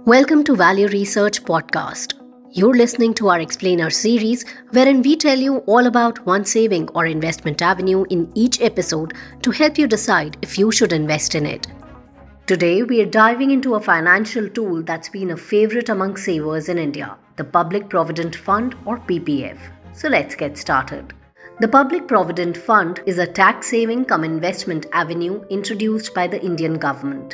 Welcome to Value Research Podcast. You're listening to our Explainer series, wherein we tell you all about one saving or investment avenue in each episode to help you decide if you should invest in it. Today, we are diving into a financial tool that's been a favorite among savers in India, the Public Provident Fund or PPF. So let's get started. The Public Provident Fund is a tax-saving cum investment avenue introduced by the Indian government.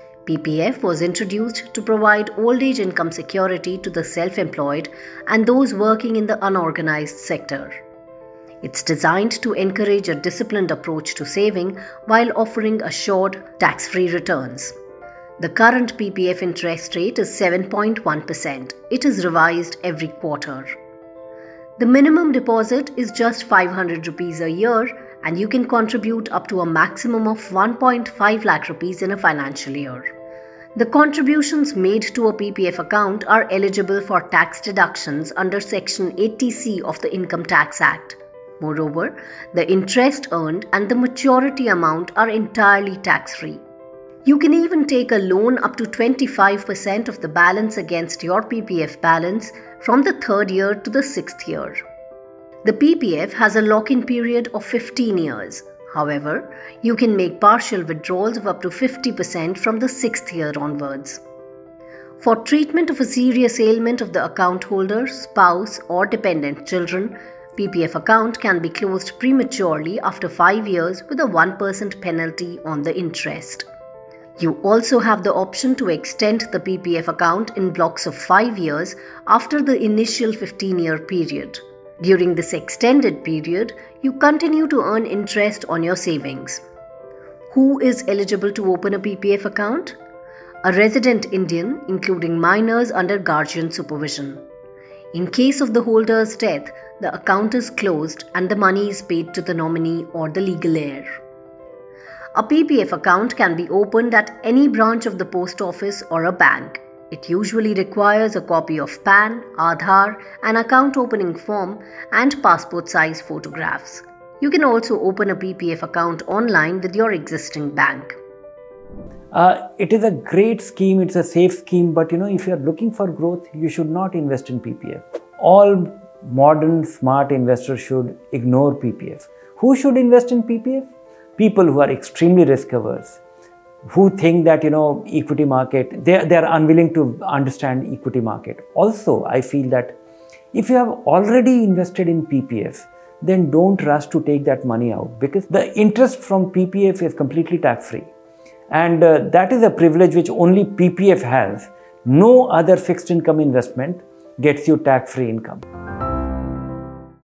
PPF was introduced to provide old age income security to the self-employed and those working in the unorganized sector. It's designed to encourage a disciplined approach to saving while offering assured tax-free returns. The current PPF interest rate is 7.1%. It is revised every quarter. The minimum deposit is just 500 rupees a year, and you can contribute up to a maximum of 1.5 lakh rupees in a financial year. The contributions made to a PPF account are eligible for tax deductions under Section 80C of the Income Tax Act. Moreover, the interest earned and the maturity amount are entirely tax-free. You can even take a loan up to 25% of the balance against your PPF balance from the third year to the sixth year. The PPF has a lock-in period of 15 years. However, you can make partial withdrawals of up to 50% from the sixth year onwards. For treatment of a serious ailment of the account holder, spouse, or dependent children, PPF account can be closed prematurely after 5 years with a 1% penalty on the interest. You also have the option to extend the PPF account in blocks of 5 years after the initial 15-year period. During this extended period, you continue to earn interest on your savings. Who is eligible to open a PPF account? A resident Indian, including minors under guardian supervision. In case of the holder's death, the account is closed and the money is paid to the nominee or the legal heir. A PPF account can be opened at any branch of the post office or a bank. It usually requires a copy of PAN, Aadhaar, an account opening form, and passport-size photographs. You can also open a PPF account online with your existing bank. It is a great scheme, it's a safe scheme, but if you are looking for growth, you should not invest in PPF. All modern smart investors should ignore PPF. Who should invest in PPF? People who are extremely risk averse, who think that equity market, they are unwilling to understand equity market. Also, I feel that if you have already invested in PPF, then don't rush to take that money out, because the interest from PPF is completely tax free, and that is a privilege which only PPF has. No other fixed income investment gets you tax free income.